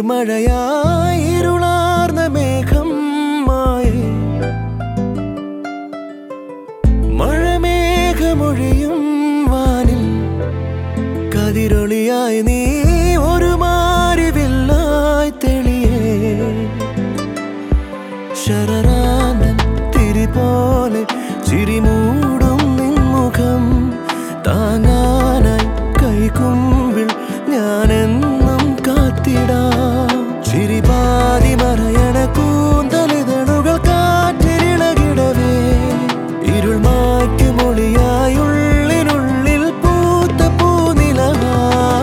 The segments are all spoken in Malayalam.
നീർമഴയായി ഇരുളാർന്ന മേഘം മായേ മഴമേഘമൊഴിയും വാനിൽ കതിരൊളിയായി നീ ഒരു മാരിവില്ലായി തെളിയേ ശരറാന്തൻ തിരി പോലെ ചിരിമൂടും നിൻമുഖം താങ്ങാനായി കൈകുമ്പിൾ ഞാനെന്നും കാത്തിടാം ചിരിപാതി മറയണ കൂന്തലിതളുകൾ കാറ്റിരിളകിടവേ ഇരുൾ മായ്ക്കുമൊളിയായി ഉള്ളിനുള്ളിൽ പൂത്ത പൂനിലവാ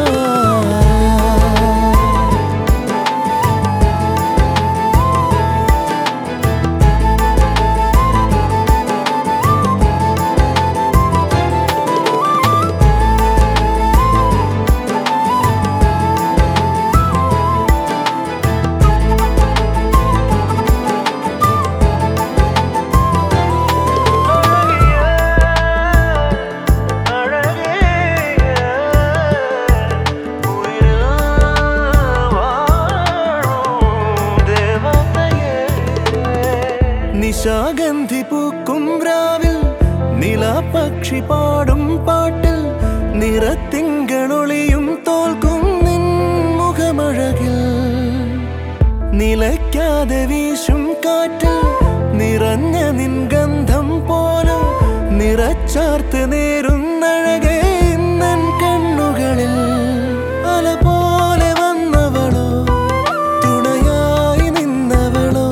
നിശാഗന്ധി പൂക്കും രാവിൽ നിലാപക്ഷി പാടും പാട്ടിൽ നിറത്തിങ്കളൊളിയും തോൽക്കും നിൻ മുഖമഴകിൽ നിലയ്ക്കാതെ വീശും കാറ്റിൽ നിറഞ്ഞ നിൻ ഗന്ധം പോലെ നിറച്ചാർത്ത് നേരുന്നഴകേ ഇന്നൻ കണ്ണുകളിൽ അല പോലെ വന്നവളോ തുണയായി നിന്നവളോ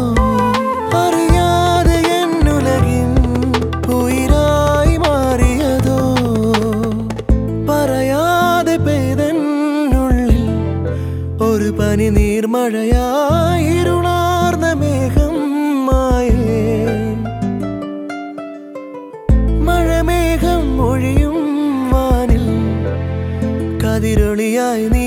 ഒരു പനി നീർമഴയായി ഇരുളാർന്ന മേഘം മായേ മഴമേഘം ഒഴിയും വാനിൽ കതിരൊളിയായി നീ